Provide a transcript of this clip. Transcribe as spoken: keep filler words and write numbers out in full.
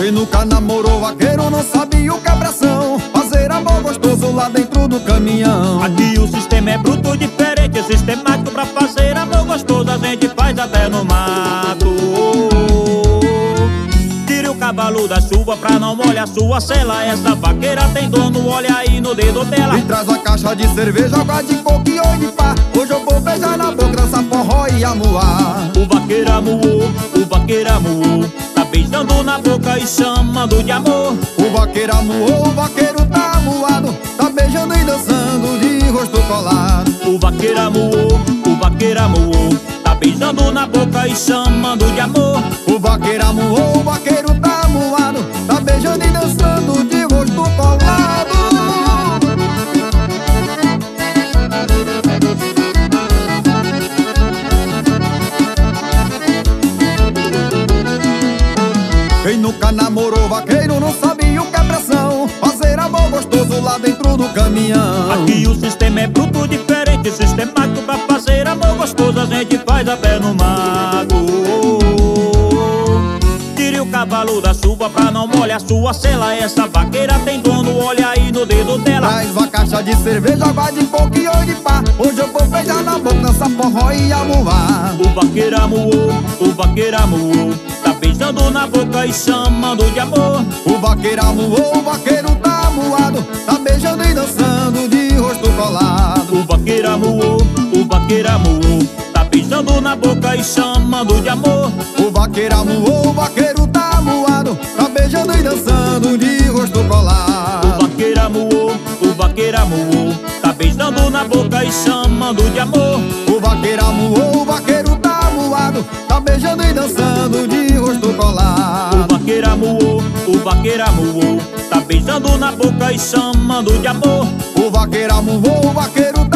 Quem nunca namorou vaqueiro não sabe o que é pressão. Fazer amor gostoso lá dentro do caminhão. Aqui o sistema é bruto, diferente, é sistemático. Pra fazer amor gostoso a gente faz até no mato. Tire o cavalo da chuva pra não molhar sua cela. Essa vaqueira tem dono, olha aí no dedo dela. E traz uma caixa de cerveja, água de coco e oi de pá. Hoje eu vou beijar na boca, dançar forró e amuar. O vaqueiro amuou, o vaqueiro amuou, tá beijando na boca e chamando de amor. O vaqueiro amuou, o vaqueiro tá amuado, tá beijando e dançando de rosto colado. O vaqueiro amuou, o vaqueiro amuou, tá beijando na boca e chamando de amor. O vaqueiro amuou, o vaqueiro tá amuado, tá beijando e dançando de rosto colado. Quem nunca namorou vaqueiro não sabe o que é pressão. Fazer amor gostoso lá dentro do caminhão. Aqui o sistema é bruto, diferente, sistemático. Pra fazer amor gostoso a gente faz até no mato. Tire o cavalo da chuva pra não molhar sua cela. Essa vaqueira tem dono, olha aí no dedo dela. Traz uma caixa de cerveja, água de coco e oi de pá. Hoje eu vou beijar na boca, dançar forró e amuar. O vaqueiro amuou, o vaqueiro amuou, tá beijando na boca e chamando de amor. O vaqueiro amuou, o vaqueiro tá amuado, tá beijando e dançando de rosto colado. O vaqueiro amuou, o vaqueiro amuou, tá beijando na boca e chamando de amor. O vaqueiro amuou, o vaqueiro tá amuado, tá beijando e dançando de rosto colado. O vaqueiro amuou, o vaqueiro amuou, tá beijando na boca e chamando de amor. O vaqueiro amuou, o vaqueiro tá amuado, tá beijando e dançando de rosto colado. O vaqueiro amuou, o vaqueiro amuou, tá beijando na boca e chamando de amor. O vaqueiro amuou, o vaqueiro